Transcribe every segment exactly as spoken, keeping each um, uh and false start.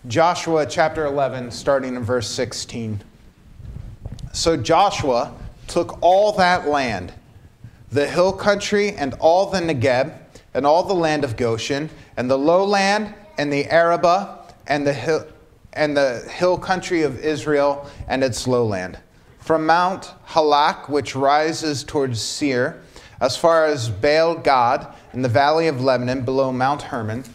Joshua chapter eleven, starting in verse sixteen. So Joshua took all that land, the hill country and all the Negeb, and all the land of Goshen, and the lowland, and the Arabah, and the hill, and the hill country of Israel, and its lowland, from Mount Halak, which rises towards Seir, as far as Baal Gad, in the valley of Lebanon, below Mount Hermon.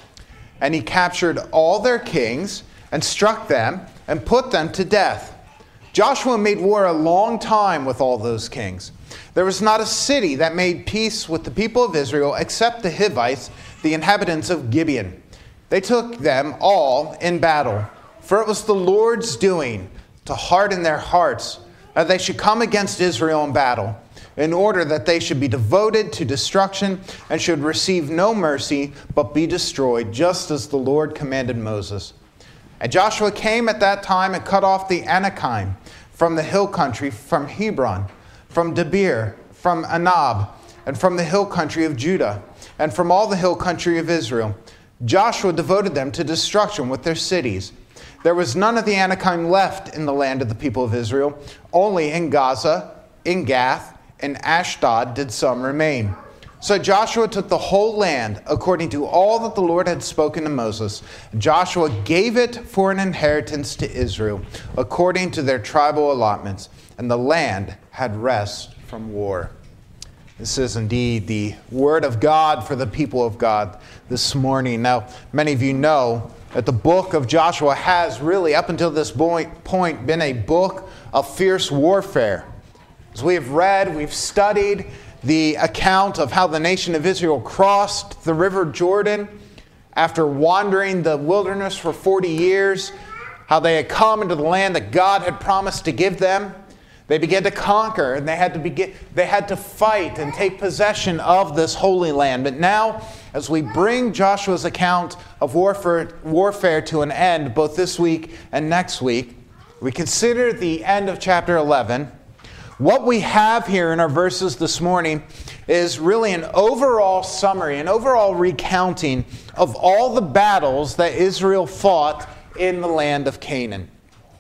And he captured all their kings, and struck them, and put them to death. Joshua made war a long time with all those kings. There was not a city that made peace with the people of Israel except the Hivites, the inhabitants of Gibeon. They took them all in battle, for it was the Lord's doing to harden their hearts, that they should come against Israel in battle, in order that they should be devoted to destruction and should receive no mercy, but be destroyed, just as the Lord commanded Moses. And Joshua came at that time and cut off the Anakim from the hill country, from Hebron, from Debir, from Anab, and from the hill country of Judah, and from all the hill country of Israel. Joshua devoted them to destruction with their cities. There was none of the Anakim left in the land of the people of Israel. Only in Gaza, in Gath, and Ashdod did some remain. So Joshua took the whole land according to all that the Lord had spoken to Moses. Joshua gave it for an inheritance to Israel, according to their tribal allotments, and the land had rest from war. This is indeed the word of God for the people of God this morning. Now, many of you know that the book of Joshua has really, up until this point, been a book of fierce warfare. As we have read, we've studied the account of how the nation of Israel crossed the river Jordan after wandering the wilderness for forty years, how they had come into the land that God had promised to give them. They began to conquer, and they had to begin, they had to fight and take possession of this holy land. But now, as we bring Joshua's account of warfare, warfare to an end, both this week and next week, we consider the end of chapter eleven. What we have here in our verses this morning is really an overall summary, an overall recounting of all the battles that Israel fought in the land of Canaan.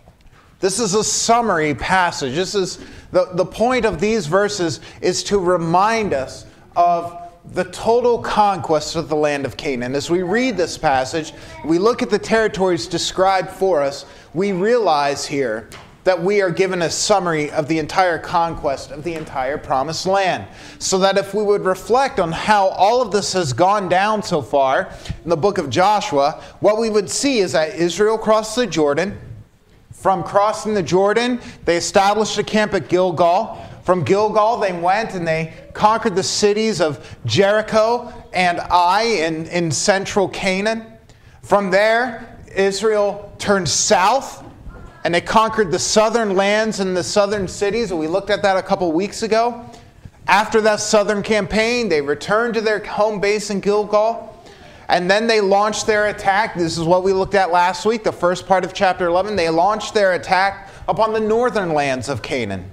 This is a summary passage. This is the, the point of these verses is to remind us of the total conquest of the land of Canaan. As we read this passage, we look at the territories described for us, we realize here that we are given a summary of the entire conquest of the entire promised land. So that if we would reflect on how all of this has gone down so far in the book of Joshua, what we would see is that Israel crossed the Jordan. From crossing the Jordan, they established a camp at Gilgal. From Gilgal, they went and they conquered the cities of Jericho and Ai in, in central Canaan. From there, Israel turned south and they conquered the southern lands and the southern cities. We looked at that a couple weeks ago. After that southern campaign, they returned to their home base in Gilgal. And then they launched their attack. This is what we looked at last week, the first part of chapter eleven. They launched their attack upon the northern lands of Canaan.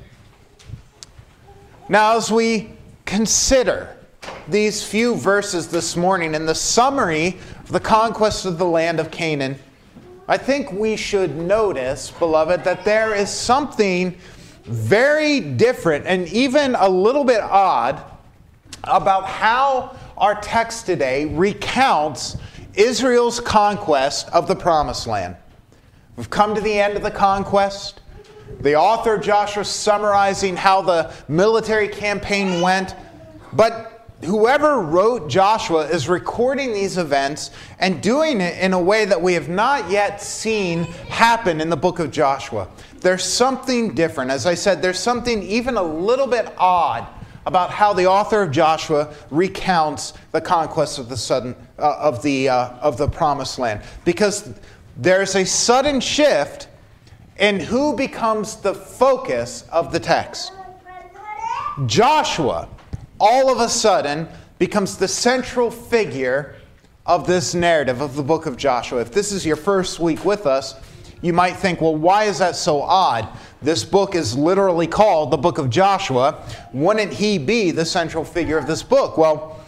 Now, as we consider these few verses this morning in the summary of the conquest of the land of Canaan, I think we should notice, beloved, that there is something very different and even a little bit odd about how our text today recounts Israel's conquest of the Promised Land. We've come to the end of the conquest. The author Joshua is summarizing how the military campaign went. But whoever wrote Joshua is recording these events and doing it in a way that we have not yet seen happen in the book of Joshua. There's something different. As I said, there's something even a little bit odd about how the author of Joshua recounts the conquest of the sudden uh, of the uh, of the Promised Land, because there's a sudden shift in who becomes the focus of the text. Joshua, all of a sudden, becomes the central figure of this narrative of the book of Joshua. If this is your first week with us, you might think, well, why is that so odd? This book is literally called the book of Joshua. Wouldn't he be the central figure of this book? Well,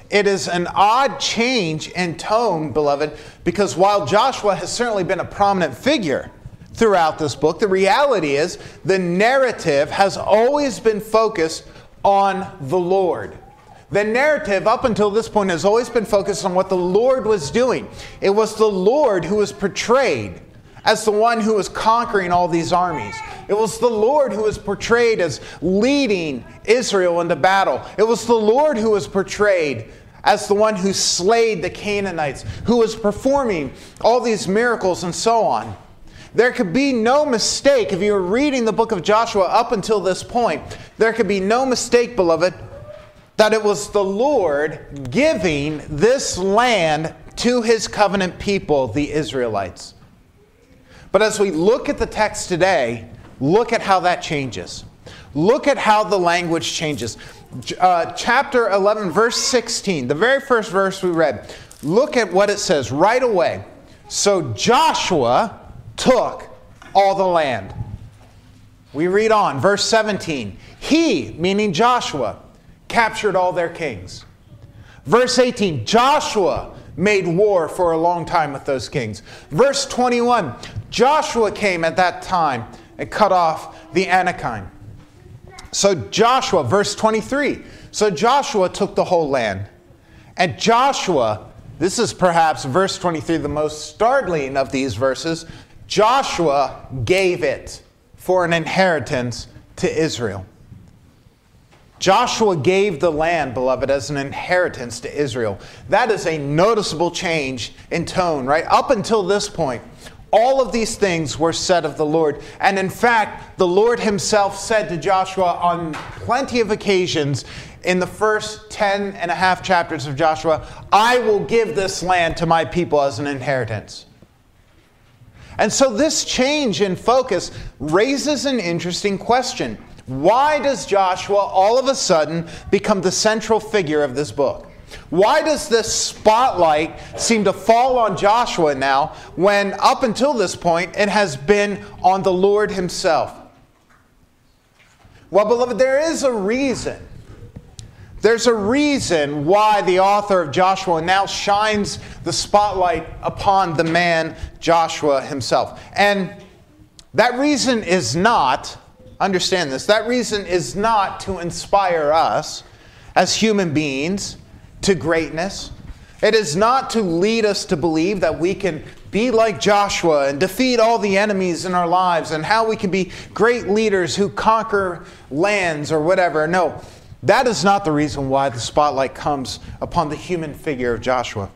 it is an odd change in tone, beloved, because while Joshua has certainly been a prominent figure throughout this book, the reality is the narrative has always been focused on the Lord. The narrative up until this point has always been focused on what the Lord was doing. It was the Lord who was portrayed as the one who was conquering all these armies. It was the Lord who was portrayed as leading Israel into battle. It was the Lord who was portrayed as the one who slayed the Canaanites, who was performing all these miracles and so on. There could be no mistake, if you were reading the book of Joshua up until this point, there could be no mistake, beloved, that it was the Lord giving this land to his covenant people, the Israelites. But as we look at the text today, look at how that changes. Look at how the language changes. Uh, chapter eleven, verse sixteen, the very first verse we read, look at what it says right away. So Joshua took all the land. We read on, verse seventeen. He, meaning Joshua, captured all their kings. Verse eighteen, Joshua made war for a long time with those kings. Verse twenty-one, Joshua came at that time and cut off the Anakim. So Joshua, verse twenty-three, so Joshua took the whole land. And Joshua, this is perhaps verse twenty-three, the most startling of these verses, Joshua gave it for an inheritance to Israel. Joshua gave the land, beloved, as an inheritance to Israel. That is a noticeable change in tone, right? Up until this point, all of these things were said of the Lord. And in fact, the Lord himself said to Joshua on plenty of occasions in the first ten and a half chapters of Joshua, I will give this land to my people as an inheritance. And so this change in focus raises an interesting question. Why does Joshua all of a sudden become the central figure of this book? Why does this spotlight seem to fall on Joshua now when up until this point it has been on the Lord himself? Well, beloved, there is a reason. There's a reason why the author of Joshua now shines the spotlight upon the man Joshua himself. And that reason is not, understand this, that reason is not to inspire us as human beings to greatness. It is not to lead us to believe that we can be like Joshua and defeat all the enemies in our lives and how we can be great leaders who conquer lands or whatever. No, that is not the reason why the spotlight comes upon the human figure of Joshua.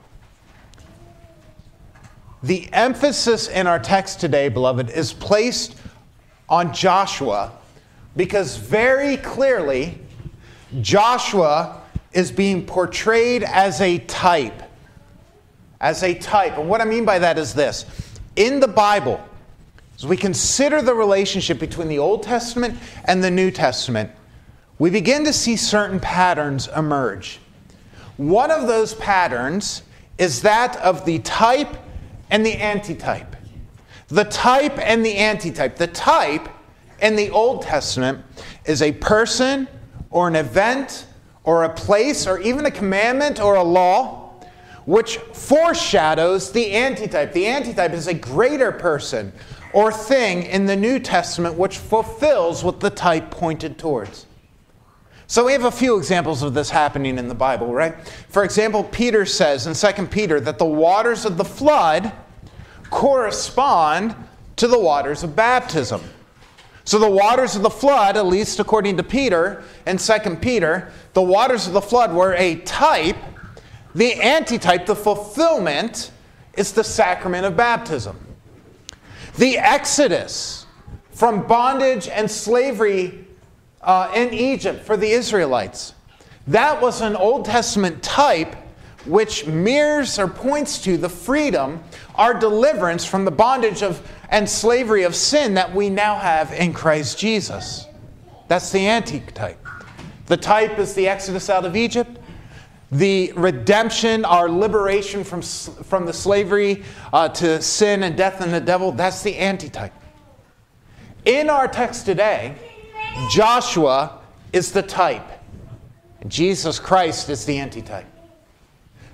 The emphasis in our text today, beloved, is placed on Joshua because very clearly Joshua is being portrayed as a type. As a type. And what I mean by that is this. In the Bible, as we consider the relationship between the Old Testament and the New Testament, we begin to see certain patterns emerge. One of those patterns is that of the type and the antitype. The type and the antitype. The type in the Old Testament is a person or an event or a place or even a commandment or a law which foreshadows the antitype. The antitype is a greater person or thing in the New Testament which fulfills what the type pointed towards. So we have a few examples of this happening in the Bible, right? For example, Peter says in Second Peter that the waters of the flood correspond to the waters of baptism. So the waters of the flood, at least according to Peter in Second Peter, the waters of the flood were a type. The antitype, the fulfillment, is the sacrament of baptism. The exodus from bondage and slavery uh, in Egypt for the Israelites, that was an Old Testament type which mirrors or points to the freedom, our deliverance from the bondage of and slavery of sin that we now have in Christ Jesus. That's the antitype. The type is the exodus out of Egypt. The redemption, our liberation from, from the slavery uh, to sin and death and the devil, that's the antitype. In our text today, Joshua is the type. Jesus Christ is the antitype.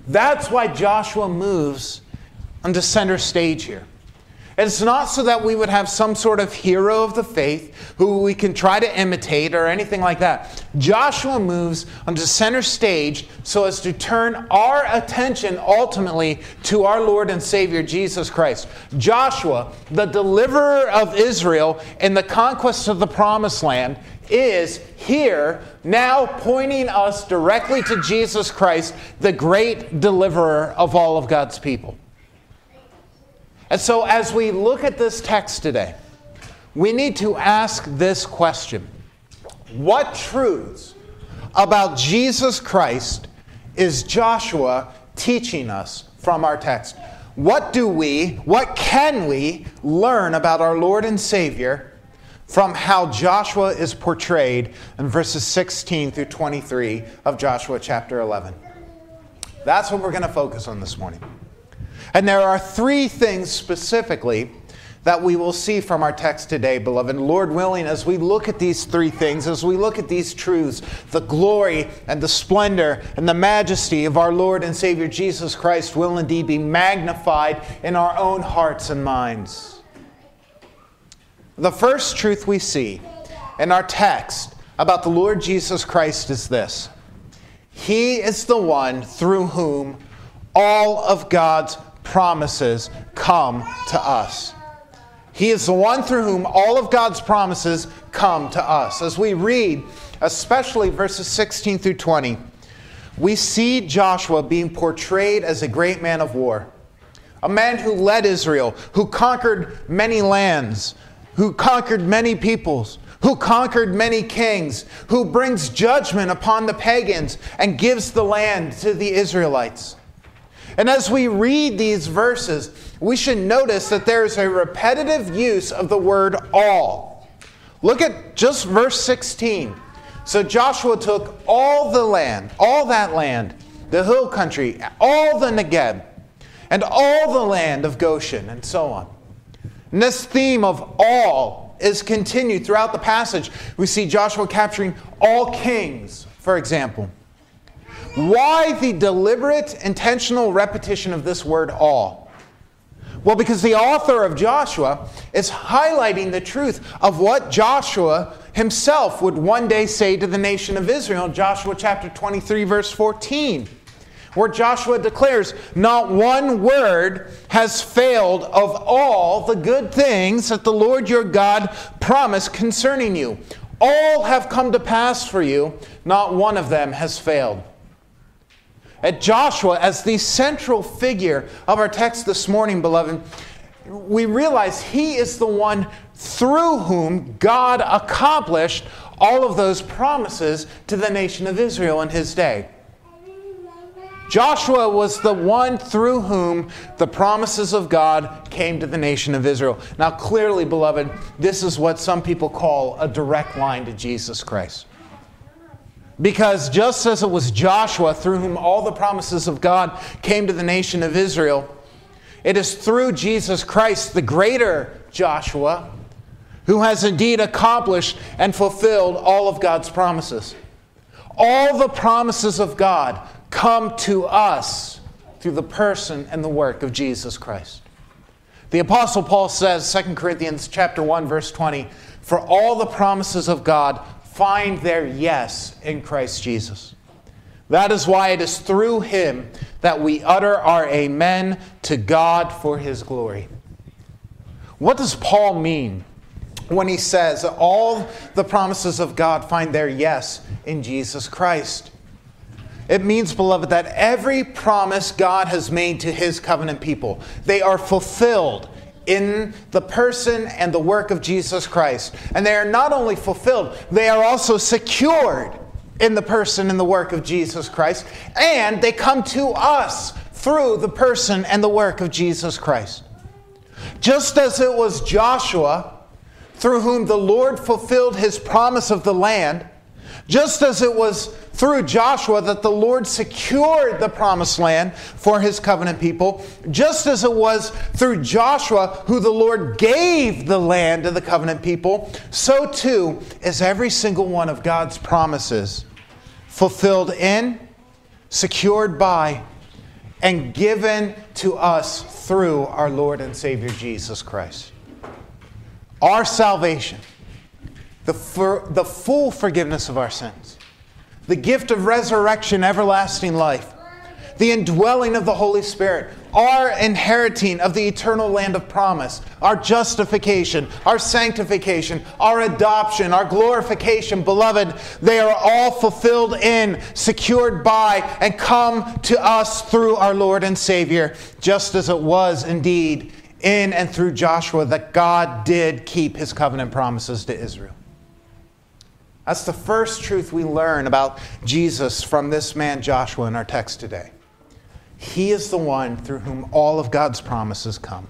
That's why Joshua moves onto center stage here. It's not so that we would have some sort of hero of the faith who we can try to imitate or anything like that. Joshua moves onto center stage so as to turn our attention ultimately to our Lord and Savior Jesus Christ. Joshua, the deliverer of Israel in the conquest of the Promised Land, is here now pointing us directly to Jesus Christ, the great deliverer of all of God's people. And so as we look at this text today, we need to ask this question. What truths about Jesus Christ is Joshua teaching us from our text? What do we, what can we learn about our Lord and Savior from how Joshua is portrayed in verses sixteen through twenty-three of Joshua chapter eleven? That's what we're going to focus on this morning. And there are three things specifically that we will see from our text today, beloved. Lord willing, as we look at these three things, as we look at these truths, the glory and the splendor and the majesty of our Lord and Savior Jesus Christ will indeed be magnified in our own hearts and minds. The first truth we see in our text about the Lord Jesus Christ is this. He is the one through whom all of God's promises come to us. He is the one through whom all of God's promises come to us. As we read, especially verses sixteen through twenty, we see Joshua being portrayed as a great man of war. A man who led Israel, who conquered many lands, who conquered many peoples, who conquered many kings, who brings judgment upon the pagans and gives the land to the Israelites. And as we read these verses, we should notice that there is a repetitive use of the word all. Look at just verse sixteen. So Joshua took all the land, all that land, the hill country, all the Negeb, and all the land of Goshen, and so on. And this theme of all is continued throughout the passage. We see Joshua capturing all kings, for example. Why the deliberate, intentional repetition of this word all? Well, because the author of Joshua is highlighting the truth of what Joshua himself would one day say to the nation of Israel. Joshua chapter twenty-three, verse fourteen, where Joshua declares, "Not one word has failed of all the good things that the Lord your God promised concerning you. All have come to pass for you. Not one of them has failed." At Joshua, as the central figure of our text this morning, beloved, we realize he is the one through whom God accomplished all of those promises to the nation of Israel in his day. Joshua was the one through whom the promises of God came to the nation of Israel. Now, clearly, beloved, this is what some people call a direct line to Jesus Christ. Because just as it was Joshua through whom all the promises of God came to the nation of Israel, it is through Jesus Christ, the greater Joshua, who has indeed accomplished and fulfilled all of God's promises. All the promises of God come to us through the person and the work of Jesus Christ. The Apostle Paul says, Second Corinthians chapter one, verse twenty, "For all the promises of God find their yes in Christ Jesus." That is why it is through him that we utter our amen to God for his glory. What does Paul mean when he says that all the promises of God find their yes in Jesus Christ? It means, beloved, that every promise God has made to his covenant people, they are fulfilled in the person and the work of Jesus Christ. And they are not only fulfilled, they are also secured in the person and the work of Jesus Christ. And they come to us through the person and the work of Jesus Christ. Just as it was Joshua through whom the Lord fulfilled his promise of the land, just as it was through Joshua that the Lord secured the promised land for his covenant people, just as it was through Joshua who the Lord gave the land to the covenant people, so too is every single one of God's promises fulfilled in, secured by, and given to us through our Lord and Savior Jesus Christ. Our salvation, the, for, the full forgiveness of our sins, the gift of resurrection, everlasting life, the indwelling of the Holy Spirit, our inheriting of the eternal land of promise, our justification, our sanctification, our adoption, our glorification, beloved, they are all fulfilled in, secured by, and come to us through our Lord and Savior, just as it was indeed in and through Joshua that God did keep his covenant promises to Israel. That's the first truth we learn about Jesus from this man Joshua in our text today. He is the one through whom all of God's promises come.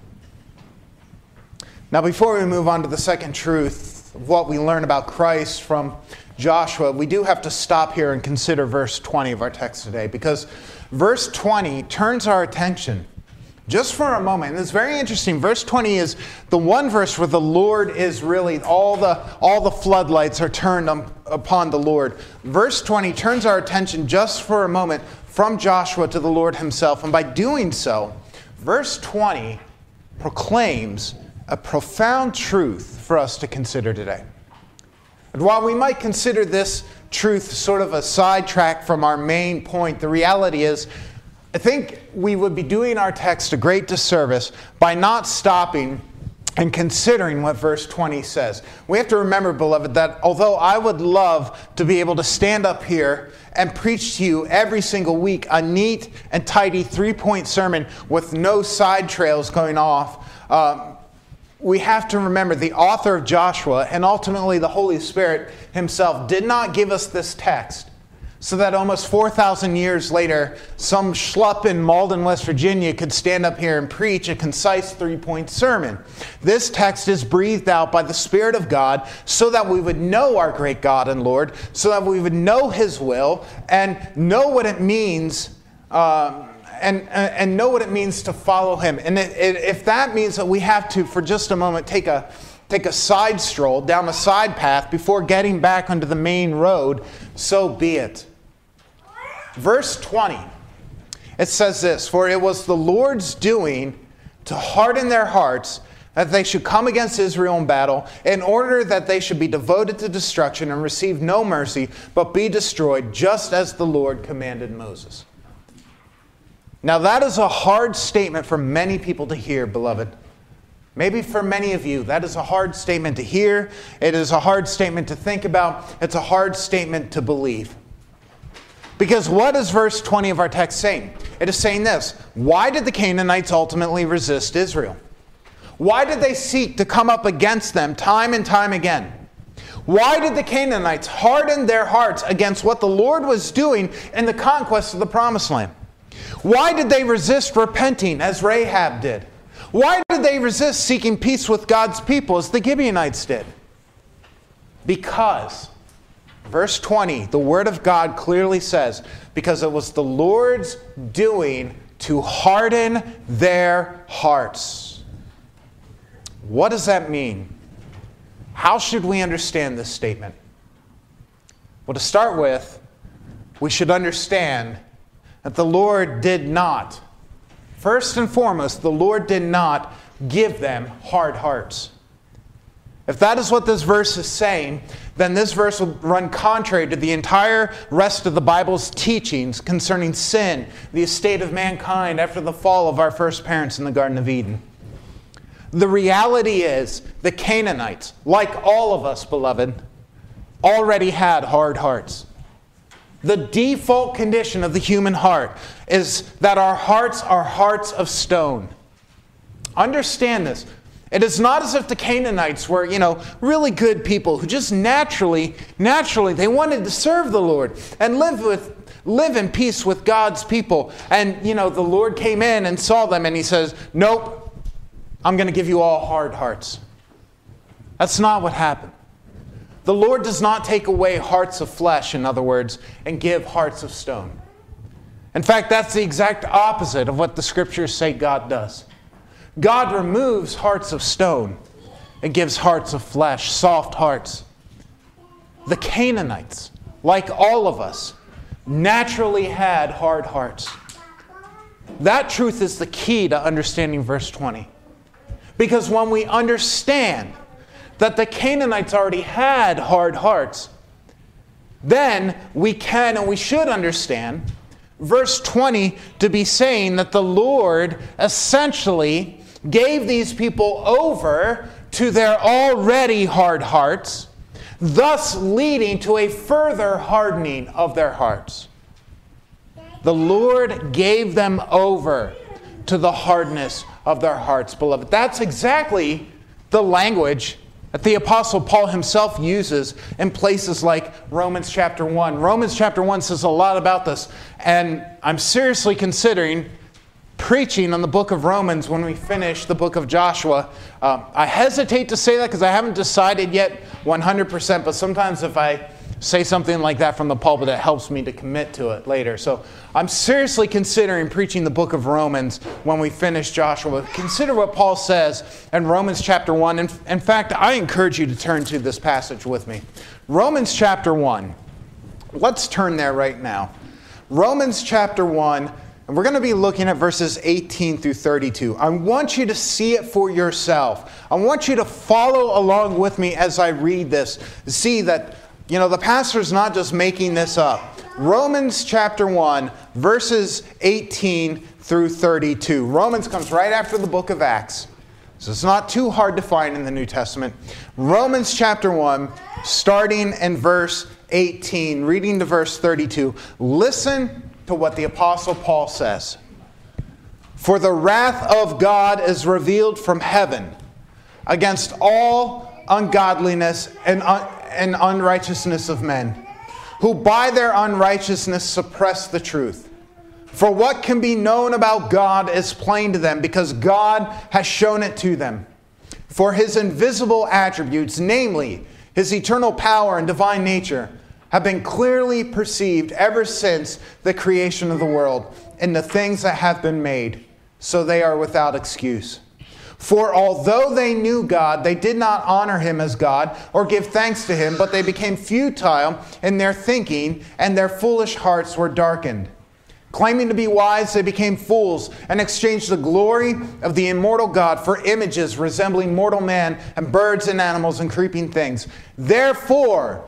Now, before we move on to the second truth of what we learn about Christ from Joshua, we do have to stop here and consider verse twenty of our text today, because verse twenty turns our attention just for a moment. And it's very interesting. Verse twenty is the one verse where the Lord is really, all the, all the floodlights are turned on, upon the Lord. Verse twenty turns our attention just for a moment from Joshua to the Lord himself. And by doing so, verse twenty proclaims a profound truth for us to consider today. And while we might consider this truth sort of a sidetrack from our main point, the reality is, I think we would be doing our text a great disservice by not stopping and considering what verse twenty says. We have to remember, beloved, that although I would love to be able to stand up here and preach to you every single week a neat and tidy three-point sermon with no side trails going off, um, we have to remember the author of Joshua and ultimately the Holy Spirit himself did not give us this text so that almost four thousand years later, some schlup in Malden, West Virginia could stand up here and preach a concise three-point sermon. This text is breathed out by the Spirit of God so that we would know our great God and Lord, so that we would know his will and know what it means uh, and, and know what it means to follow him. And it, it, if that means that we have to, for just a moment, take a take a side stroll down a side path before getting back onto the main road, so be it. Verse twenty, it says this, "For it was the Lord's doing to harden their hearts, that they should come against Israel in battle, in order that they should be devoted to destruction and receive no mercy, but be destroyed, just as the Lord commanded Moses." Now that is a hard statement for many people to hear, beloved. Maybe for many of you, that is a hard statement to hear. It is a hard statement to think about. It's a hard statement to believe. Because what is verse twenty of our text saying? It is saying this: why did the Canaanites ultimately resist Israel? Why did they seek to come up against them time and time again? Why did the Canaanites harden their hearts against what the Lord was doing in the conquest of the Promised Land? Why did they resist repenting as Rahab did? Why did they resist seeking peace with God's people as the Gibeonites did? Because, verse twenty, the Word of God clearly says, because it was the Lord's doing to harden their hearts. What does that mean? How should we understand this statement? Well, to start with, we should understand that the Lord did not, first and foremost, the Lord did not give them hard hearts. If that is what this verse is saying, then this verse will run contrary to the entire rest of the Bible's teachings concerning sin, the estate of mankind after the fall of our first parents in the Garden of Eden. The reality is, the Canaanites, like all of us, beloved, already had hard hearts. The default condition of the human heart is that our hearts are hearts of stone. Understand this. It is not as if the Canaanites were, you know, really good people who just naturally, naturally, they wanted to serve the Lord and live with, live in peace with God's people. And, you know, the Lord came in and saw them and he says, nope, I'm going to give you all hard hearts. That's not what happened. The Lord does not take away hearts of flesh, in other words, and give hearts of stone. In fact, that's the exact opposite of what the scriptures say God does. God removes hearts of stone and gives hearts of flesh, soft hearts. The Canaanites, like all of us, naturally had hard hearts. That truth is the key to understanding verse twenty. Because when we understand that the Canaanites already had hard hearts, then we can and we should understand verse twenty to be saying that the Lord essentially gave these people over to their already hard hearts, thus leading to a further hardening of their hearts. The Lord gave them over to the hardness of their hearts, beloved. That's exactly the language that the Apostle Paul himself uses in places like Romans chapter one. Romans chapter one says a lot about this, and I'm seriously considering preaching on the book of Romans when we finish the book of Joshua. Um, I hesitate to say that because I haven't decided yet one hundred percent, but sometimes if I say something like that from the pulpit, it helps me to commit to it later. So I'm seriously considering preaching the book of Romans when we finish Joshua. Consider what Paul says in Romans chapter one. In, in fact, I encourage you to turn to this passage with me. Romans chapter one. Let's turn there right now. Romans chapter one, and we're going to be looking at verses eighteen through thirty-two. I want you to see it for yourself. I want you to follow along with me as I read this. See that, you know, the pastor's not just making this up. Romans chapter one, verses eighteen through thirty-two. Romans comes right after the book of Acts, so it's not too hard to find in the New Testament. Romans chapter one, starting in verse eighteen, reading to verse thirty-two. Listen to what the Apostle Paul says. For the wrath of God is revealed from heaven against all ungodliness and, un- and unrighteousness of men, who by their unrighteousness suppress the truth. For what can be known about God is plain to them, because God has shown it to them. For his invisible attributes, namely his eternal power and divine nature, have been clearly perceived ever since the creation of the world in the things that have been made, so they are without excuse. For although they knew God, they did not honor him as God or give thanks to him, but they became futile in their thinking, and their foolish hearts were darkened. Claiming to be wise, they became fools and exchanged the glory of the immortal God for images resembling mortal man and birds and animals and creeping things. Therefore,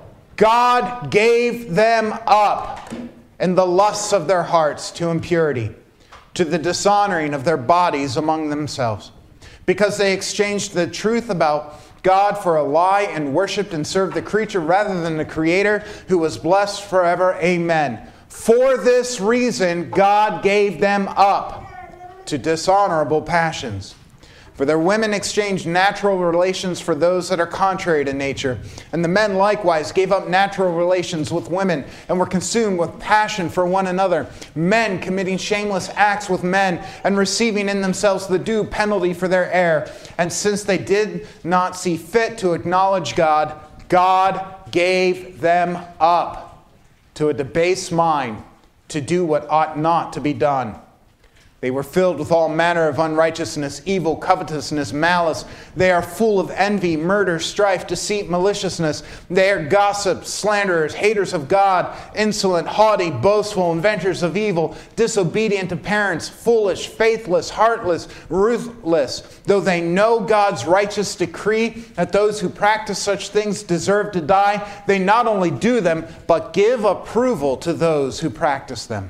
God gave them up in the lusts of their hearts to impurity, to the dishonoring of their bodies among themselves, because they exchanged the truth about God for a lie and worshipped and served the creature rather than the Creator, who was blessed forever. Amen. For this reason, God gave them up to dishonorable passions. For their women exchanged natural relations for those that are contrary to nature. And the men likewise gave up natural relations with women and were consumed with passion for one another. Men committing shameless acts with men and receiving in themselves the due penalty for their error. And since they did not see fit to acknowledge God, God gave them up to a debased mind to do what ought not to be done. They were filled with all manner of unrighteousness, evil, covetousness, malice. They are full of envy, murder, strife, deceit, maliciousness. They are gossips, slanderers, haters of God, insolent, haughty, boastful, inventors of evil, disobedient to parents, foolish, faithless, heartless, ruthless. Though they know God's righteous decree that those who practice such things deserve to die, they not only do them, but give approval to those who practice them.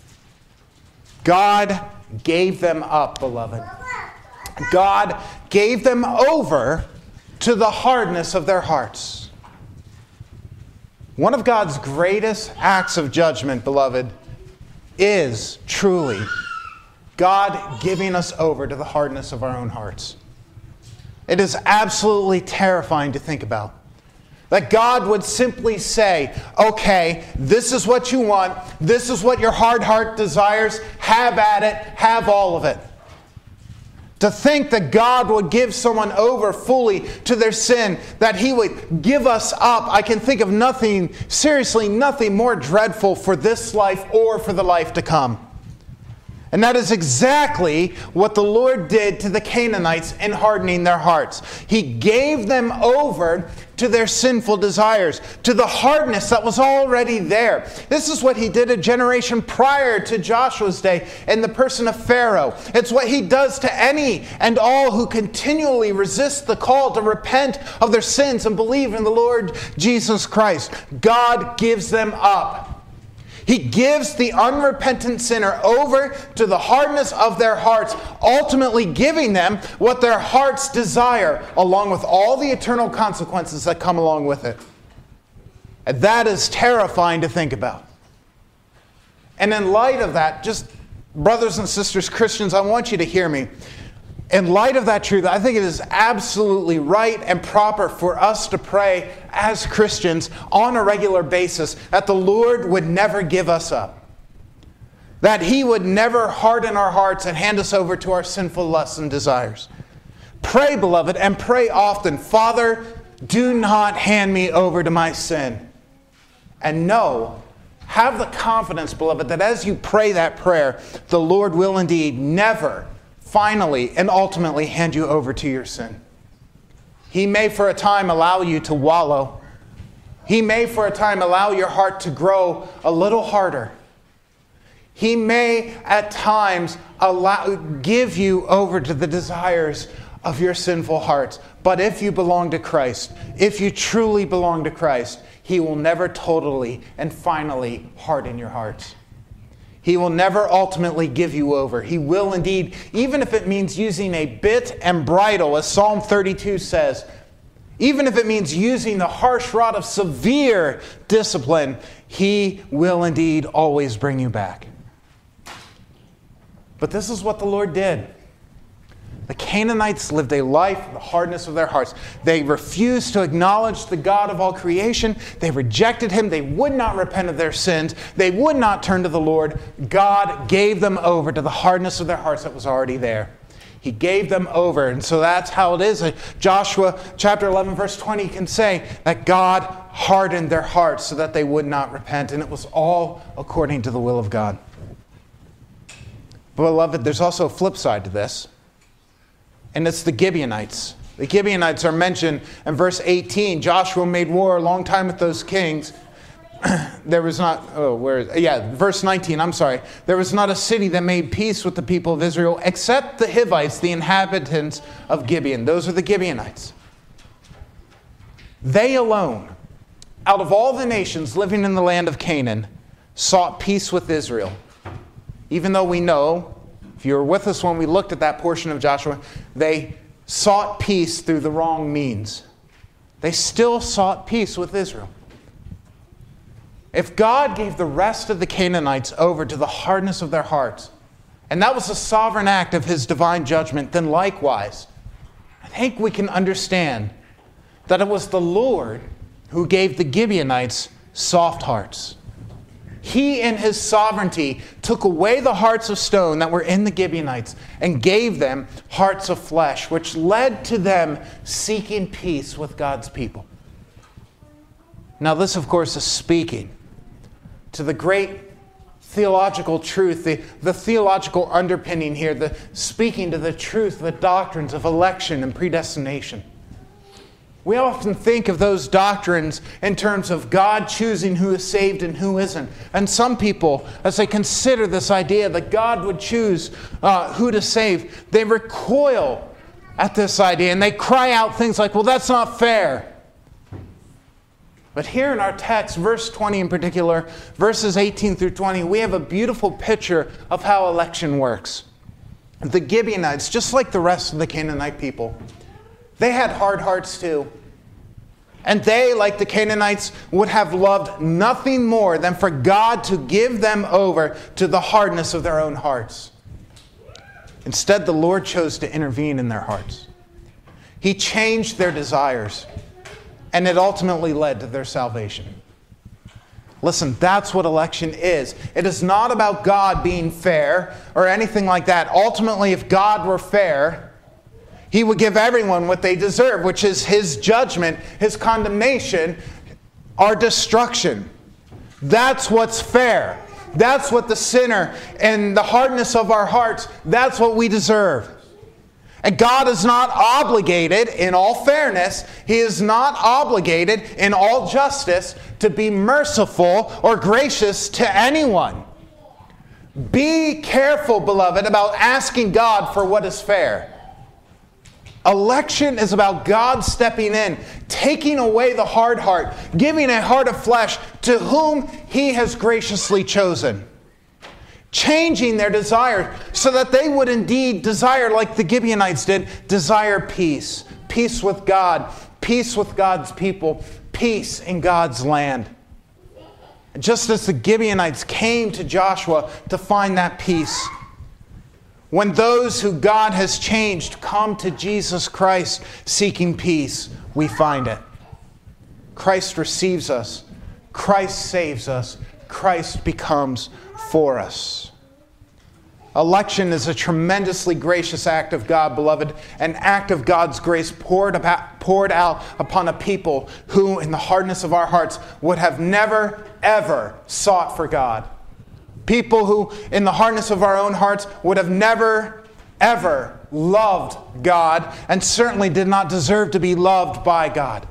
God gave them up, beloved. God gave them over to the hardness of their hearts. One of God's greatest acts of judgment, beloved, is truly God giving us over to the hardness of our own hearts. It is absolutely terrifying to think about. That God would simply say, okay, this is what you want. This is what your hard heart desires. Have at it. Have all of it. To think that God would give someone over fully to their sin, that he would give us up. I can think of nothing, seriously, nothing more dreadful for this life or for the life to come. And that is exactly what the Lord did to the Canaanites in hardening their hearts. He gave them over to their sinful desires, to the hardness that was already there. This is what he did a generation prior to Joshua's day in the person of Pharaoh. It's what he does to any and all who continually resist the call to repent of their sins and believe in the Lord Jesus Christ. God gives them up. He gives the unrepentant sinner over to the hardness of their hearts, ultimately giving them what their hearts desire, along with all the eternal consequences that come along with it. And that is terrifying to think about. And in light of that, just brothers and sisters, Christians, I want you to hear me. In light of that truth, I think it is absolutely right and proper for us to pray as Christians on a regular basis that the Lord would never give us up. That He would never harden our hearts and hand us over to our sinful lusts and desires. Pray, beloved, and pray often, Father, do not hand me over to my sin. And know, have the confidence, beloved, that as you pray that prayer, the Lord will indeed never finally and ultimately hand you over to your sin. He may for a time allow you to wallow. He may for a time allow your heart to grow a little harder. He may at times allow, give you over to the desires of your sinful hearts. But if you belong to Christ, if you truly belong to Christ, He will never totally and finally harden your hearts. He will never ultimately give you over. He will indeed, even if it means using a bit and bridle, as Psalm thirty-two says, even if it means using the harsh rod of severe discipline, He will indeed always bring you back. But this is what the Lord did. The Canaanites lived a life in the hardness of their hearts. They refused to acknowledge the God of all creation. They rejected Him. They would not repent of their sins. They would not turn to the Lord. God gave them over to the hardness of their hearts that was already there. He gave them over. And so that's how it is. Joshua chapter eleven verse twenty can say that God hardened their hearts so that they would not repent. And it was all according to the will of God. But beloved, there's also a flip side to this. And it's the Gibeonites. The Gibeonites are mentioned in verse eighteen. Joshua made war a long time with those kings. There was not, oh, where is, yeah, verse nineteen, I'm sorry. There was not a city that made peace with the people of Israel except the Hivites, the inhabitants of Gibeon. Those are the Gibeonites. They alone, out of all the nations living in the land of Canaan, sought peace with Israel. Even though we know, if you were with us when we looked at that portion of Joshua, they sought peace through the wrong means. They still sought peace with Israel. If God gave the rest of the Canaanites over to the hardness of their hearts, and that was a sovereign act of His divine judgment, then likewise, I think we can understand that it was the Lord who gave the Gibeonites soft hearts. He, in His sovereignty, took away the hearts of stone that were in the Gibeonites and gave them hearts of flesh, which led to them seeking peace with God's people. Now, this, of course, is speaking to the great theological truth, the, the theological underpinning here, the speaking to the truth, the doctrines of election and predestination. We often think of those doctrines in terms of God choosing who is saved and who isn't. And some people, as they consider this idea that God would choose uh, who to save, they recoil at this idea and they cry out things like, well, that's not fair. But here in our text, verse twenty in particular, verses eighteen through twenty, we have a beautiful picture of how election works. The Gibeonites, just like the rest of the Canaanite people, they had hard hearts too. And they, like the Canaanites, would have loved nothing more than for God to give them over to the hardness of their own hearts. Instead, the Lord chose to intervene in their hearts. He changed their desires, and it ultimately led to their salvation. Listen, that's what election is. It is not about God being fair or anything like that. Ultimately, if God were fair, He would give everyone what they deserve, which is His judgment, His condemnation, our destruction. That's what's fair. That's what the sinner and the hardness of our hearts, that's what we deserve. And God is not obligated, in all fairness, He is not obligated in all justice to be merciful or gracious to anyone. Be careful, beloved, about asking God for what is fair. Election is about God stepping in, taking away the hard heart, giving a heart of flesh to whom He has graciously chosen. Changing their desire so that they would indeed desire, like the Gibeonites did, desire peace. Peace with God, peace with God's people, peace in God's land. Just as the Gibeonites came to Joshua to find that peace. When those who God has changed come to Jesus Christ seeking peace, we find it. Christ receives us. Christ saves us. Christ becomes for us. Election is a tremendously gracious act of God, beloved, an act of God's grace poured, about, poured out upon a people who, in the hardness of our hearts, would have never, ever sought for God. People who, in the hardness of our own hearts, would have never, ever loved God, and certainly did not deserve to be loved by God.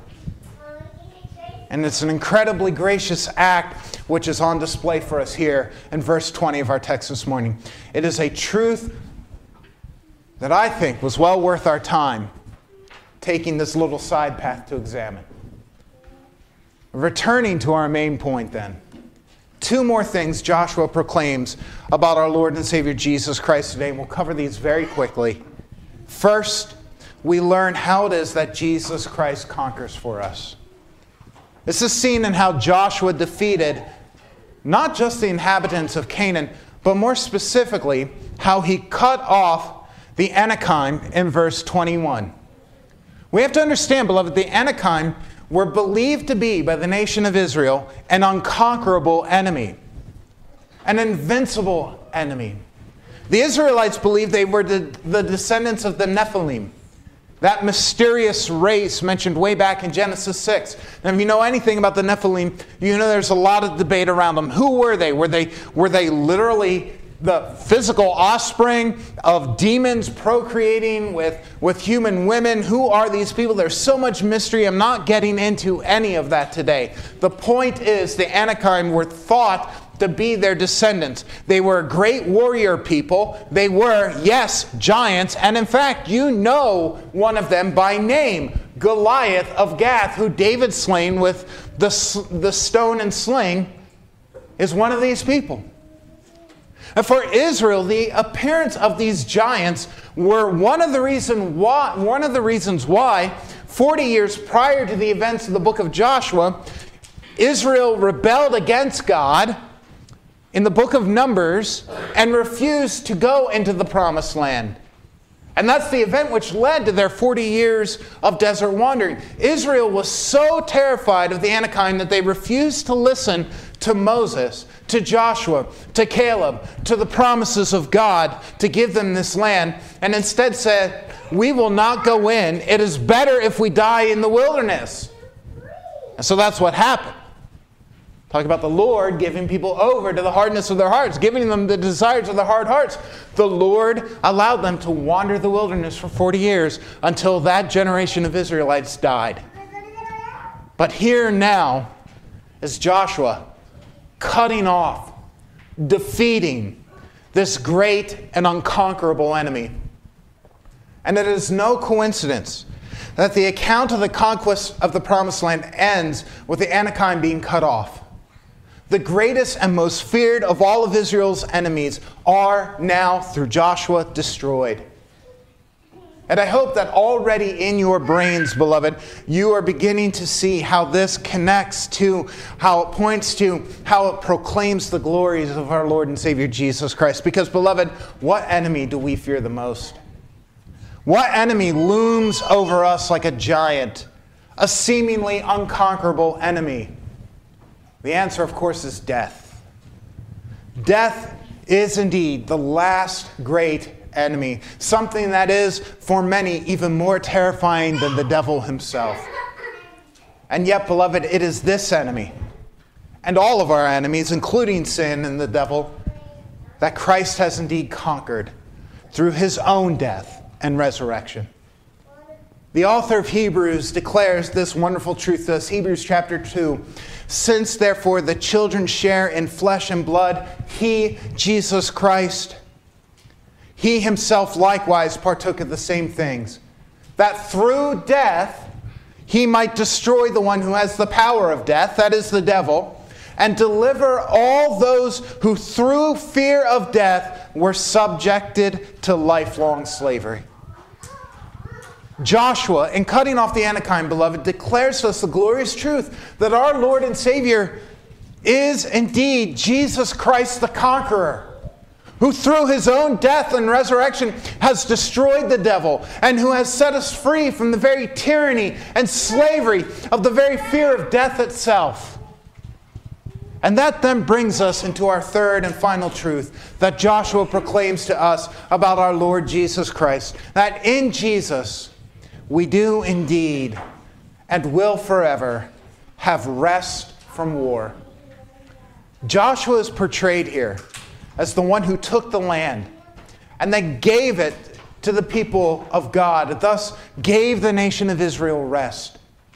And it's an incredibly gracious act which is on display for us here in verse twenty of our text this morning. It is a truth that I think was well worth our time taking this little side path to examine. Returning to our main point then. Two more things Joshua proclaims about our Lord and Savior Jesus Christ today, and we'll cover these very quickly. First, we learn how it is that Jesus Christ conquers for us. This is seen in how Joshua defeated not just the inhabitants of Canaan, but more specifically, how he cut off the Anakim in verse twenty-one. We have to understand, beloved, the Anakim were believed to be, by the nation of Israel, an unconquerable enemy, an invincible enemy. The Israelites believed they were the, the descendants of the Nephilim, that mysterious race mentioned way back in Genesis six. And if you know anything about the Nephilim, you know there's a lot of debate around them. Who were they? Were they, were they literally the physical offspring of demons procreating with, with human women? Who are these people? There's so much mystery. I'm not getting into any of that today. The point is, the Anakim were thought to be their descendants. They were a great warrior people. They were, yes, giants. And in fact, you know one of them by name, Goliath of Gath, who David slain with the, the stone and sling, is one of these people. And for Israel, the appearance of these giants were one of the reason why, one of the reasons why, forty years prior to the events of the book of Joshua, Israel rebelled against God in the book of Numbers and refused to go into the promised land. And that's the event which led to their forty years of desert wandering. Israel was so terrified of the Anakim that they refused to listen to Moses, to Joshua, to Caleb, to the promises of God to give them this land, and instead said, "We will not go in. It is better if we die in the wilderness." And so that's what happened. Talk about the Lord giving people over to the hardness of their hearts, giving them the desires of their hard hearts. The Lord allowed them to wander the wilderness for forty years until that generation of Israelites died. But here now is Joshua cutting off, defeating this great and unconquerable enemy. And it is no coincidence that the account of the conquest of the promised land ends with the Anakim being cut off. The greatest and most feared of all of Israel's enemies are now, through Joshua, destroyed. And I hope that already in your brains, beloved, you are beginning to see how this connects to, how it points to, how it proclaims the glories of our Lord and Savior Jesus Christ. Because, beloved, what enemy do we fear the most? What enemy looms over us like a giant, a seemingly unconquerable enemy? The answer, of course, is death. Death is indeed the last great enemy, something that is, for many, even more terrifying than the devil himself. And yet, beloved, it is this enemy, and all of our enemies, including sin and the devil, that Christ has indeed conquered through his own death and resurrection. The author of Hebrews declares this wonderful truth to us. Hebrews chapter two. Since therefore the children share in flesh and blood, he, Jesus Christ, he himself likewise partook of the same things, that through death he might destroy the one who has the power of death, that is the devil, and deliver all those who through fear of death were subjected to lifelong slavery. Joshua, in cutting off the Anakim, beloved, declares to us the glorious truth that our Lord and Savior is indeed Jesus Christ the conqueror, who through his own death and resurrection has destroyed the devil and who has set us free from the very tyranny and slavery of the very fear of death itself. And that then brings us into our third and final truth that Joshua proclaims to us about our Lord Jesus Christ, that in Jesus we do indeed and will forever have rest from war. Joshua is portrayed here as the one who took the land and then gave it to the people of God, and thus gave the nation of Israel rest.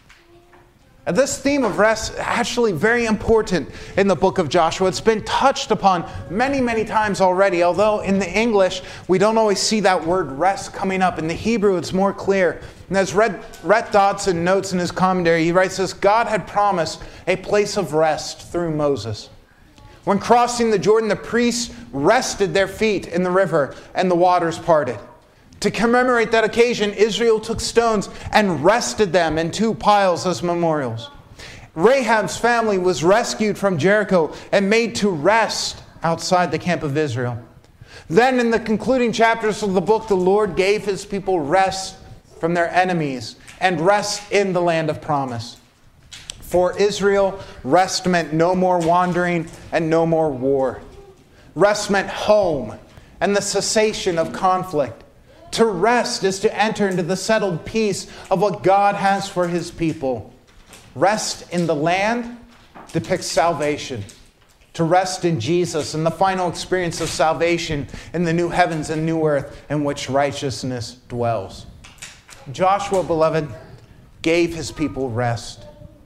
And this theme of rest is actually very important in the book of Joshua. It's been touched upon many, many times already, although in the English we don't always see that word rest coming up. In the Hebrew it's more clear. And as Rhett Dodson notes in his commentary, he writes this: God had promised a place of rest through Moses. When crossing the Jordan, the priests rested their feet in the river and the waters parted. To commemorate that occasion, Israel took stones and rested them in two piles as memorials. Rahab's family was rescued from Jericho and made to rest outside the camp of Israel. Then in the concluding chapters of the book, the Lord gave his people rest from their enemies and rest in the land of promise. For Israel, rest meant no more wandering and no more war. Rest meant home and the cessation of conflict. To rest is to enter into the settled peace of what God has for his people. Rest in the land depicts salvation. To rest in Jesus and the final experience of salvation in the new heavens and new earth in which righteousness dwells. Joshua, beloved, gave his people rest.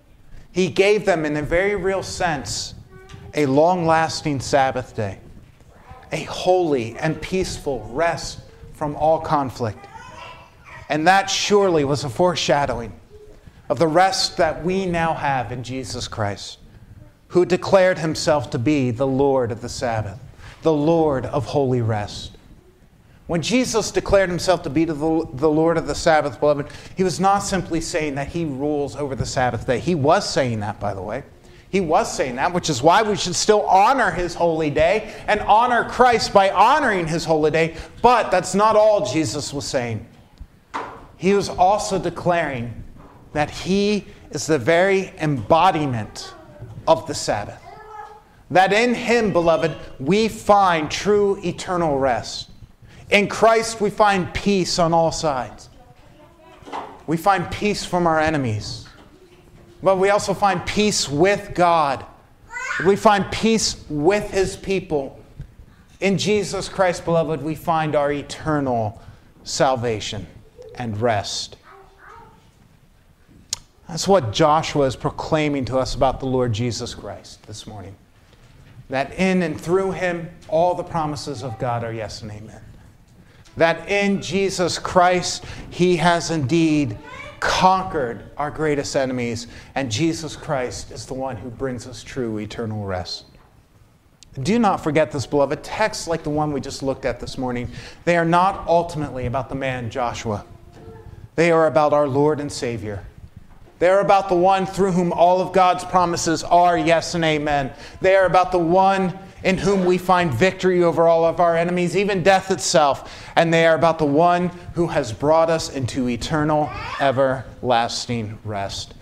He gave them, in a very real sense, a long-lasting Sabbath day, a holy and peaceful rest from all conflict. And that surely was a foreshadowing of the rest that we now have in Jesus Christ, who declared himself to be the Lord of the Sabbath, the Lord of holy rest. When Jesus declared himself to be the Lord of the Sabbath, beloved, he was not simply saying that he rules over the Sabbath day. He was saying that, by the way. He was saying that, which is why we should still honor his holy day and honor Christ by honoring his holy day. But that's not all Jesus was saying. He was also declaring that he is the very embodiment of the Sabbath. That in him, beloved, we find true eternal rest. In Christ, we find peace on all sides. We find peace from our enemies. But we also find peace with God. We find peace with his people. In Jesus Christ, beloved, we find our eternal salvation and rest. That's what Joshua is proclaiming to us about the Lord Jesus Christ this morning. That in and through him, all the promises of God are yes and amen. That in Jesus Christ, he has indeed conquered our greatest enemies, and Jesus Christ is the one who brings us true eternal rest. Do not forget this, beloved. Texts like the one we just looked at this morning, they are not ultimately about the man Joshua. They are about our Lord and Savior. They are about the one through whom all of God's promises are yes and amen. They are about the one in whom we find victory over all of our enemies, even death itself. And they are about the one who has brought us into eternal, everlasting rest.